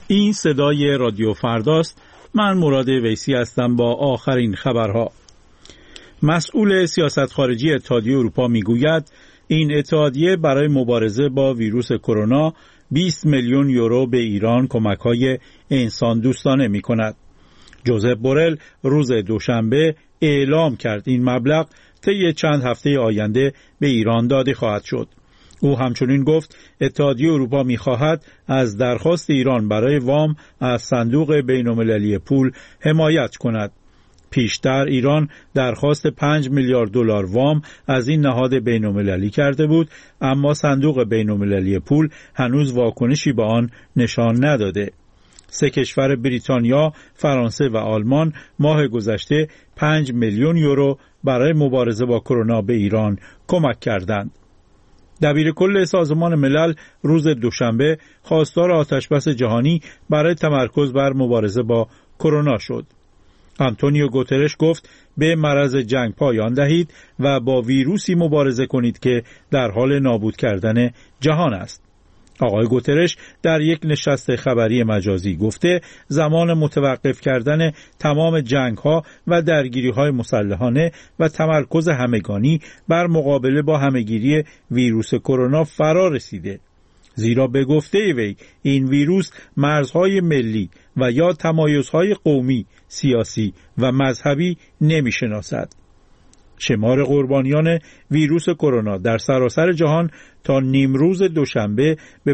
این صدای رادیو فرداست. من مراد ویسی هستم با آخرین خبرها. مسئول سیاست خارجی اتحادیه اروپا میگوید این اتحادیه برای مبارزه با ویروس کرونا 20 میلیون یورو به ایران کمک‌های انسان دوستانه می‌کند. جوزپ بورل روز دوشنبه اعلام کرد این مبلغ طی چند هفته آینده به ایران داده خواهد شد. او همچنین گفت اتحادیه اروپا می‌خواهد از درخواست ایران برای وام از صندوق بین‌المللی پول حمایت کند. پیشتر ایران درخواست 5 میلیارد دلار وام از این نهاد بین‌المللی کرده بود، اما صندوق بین‌المللی پول هنوز واکنشی به آن نشان نداده. 3 کشور بریتانیا، فرانسه و آلمان ماه گذشته 5 میلیون یورو برای مبارزه با کرونا به ایران کمک کردند. دبیر کل سازمان ملل روز دوشنبه خواستار آتشبس جهانی برای تمرکز بر مبارزه با کرونا شد. آنتونیو گوترش گفت به مرض جنگ پایان دهید و با ویروسی مبارزه کنید که در حال نابود کردن جهان است. آقای گوترش در یک نشست خبری مجازی گفته زمان متوقف کردن تمام جنگ‌ها و درگیری‌های مسلحانه و تمرکز همگانی بر مقابله با همه‌گیری ویروس کرونا فرا رسیده. زیرا به گفته وی این ویروس مرزهای ملی و یا تمایزهای قومی، سیاسی و مذهبی نمی‌شناسد. شمار قربانیان ویروس کرونا در سراسر جهان تا نیمروز دوشنبه به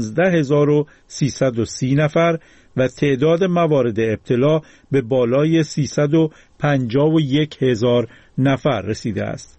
15330 نفر و تعداد موارد ابتلا به بالای 351,000 نفر رسیده است.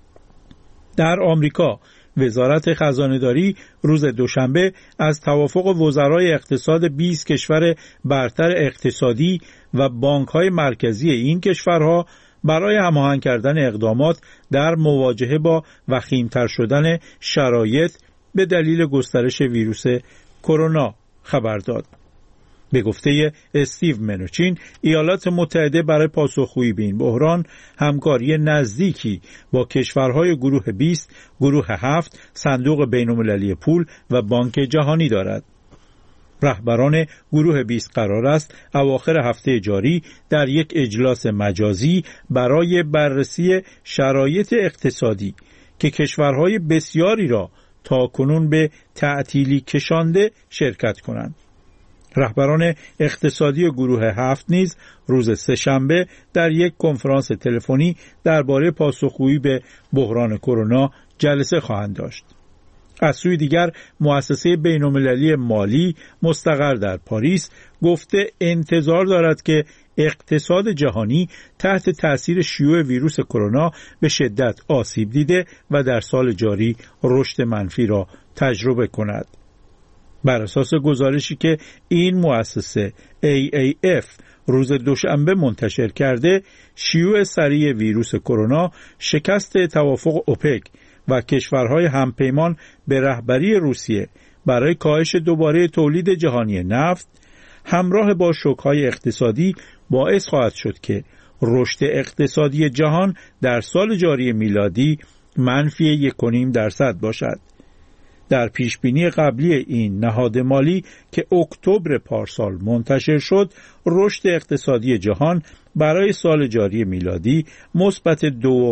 در آمریکا وزارت خزانه‌داری روز دوشنبه از توافق وزرای اقتصاد 20 کشور برتر اقتصادی و بانک‌های مرکزی این کشورها برای هماهنگ کردن اقدامات در مواجهه با وخیم‌تر شدن شرایط به دلیل گسترش ویروس کرونا خبر داد. به گفته استیو منوچین، ایالات متحده برای پاسخگویی به این بحران همکاری نزدیکی با کشورهای گروه 20، گروه 7، صندوق بین‌المللی پول و بانک جهانی دارد. رهبران گروه 20 قرار است اواخر هفته جاری در یک اجلاس مجازی برای بررسی شرایط اقتصادی که کشورهای بسیاری را تاکنون به تعطیلی کشانده شرکت کنند. رهبران اقتصادی گروه 7 نیز روز سه‌شنبه در یک کنفرانس تلفنی درباره پاسخگویی به بحران کرونا جلسه خواهند داشت. از سوی دیگر مؤسسه بین‌المللی مالی مستقر در پاریس گفته انتظار دارد که اقتصاد جهانی تحت تأثیر شیوع ویروس کرونا به شدت آسیب دیده و در سال جاری رشد منفی را تجربه کند. بر اساس گزارشی که این مؤسسه AAF روز دوشنبه منتشر کرده، شیوع سریع ویروس کرونا شکست توافق اوپک و کشورهای همپیمان به رهبری روسیه برای کاهش دوباره تولید جهانی نفت همراه با شوک‌های اقتصادی باعث خواهد شد که رشد اقتصادی جهان در سال جاری میلادی منفی 1.5% باشد. در پیشبینی قبلی این نهاد مالی که اکتبر پارسال منتشر شد، رشد اقتصادی جهان برای سال جاری میلادی مثبت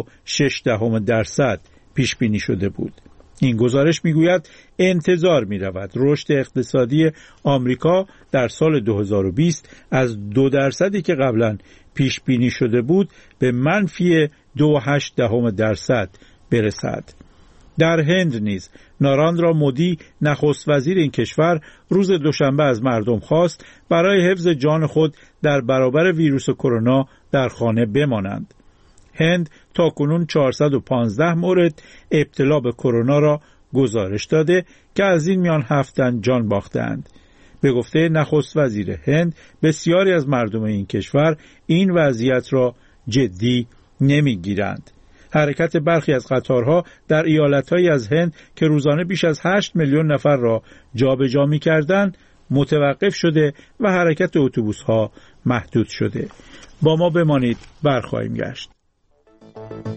2.6% پیش بینی شده بود. این گزارش میگوید انتظار می‌رود رشد اقتصادی آمریکا در سال 2020 از 2% که قبلا پیش بینی شده بود به منفی 2.8% برسد. در هند نیز ناراندرا مودی نخست وزیر این کشور روز دوشنبه از مردم خواست برای حفظ جان خود در برابر ویروس کرونا در خانه بمانند. هند تاکنون 415 مورد ابتلا به کرونا را گزارش داده که از این میان 7 تن جان باختند. به گفته نخست وزیر هند، بسیاری از مردم این کشور این وضعیت را جدی نمیگیرند. حرکت برخی از قطارها در ایالت‌هایی از هند که روزانه بیش از 8 میلیون نفر را جابجا می‌کردند متوقف شده و حرکت اتوبوس‌ها محدود شده. با ما بمانید، برخواهیم گشت.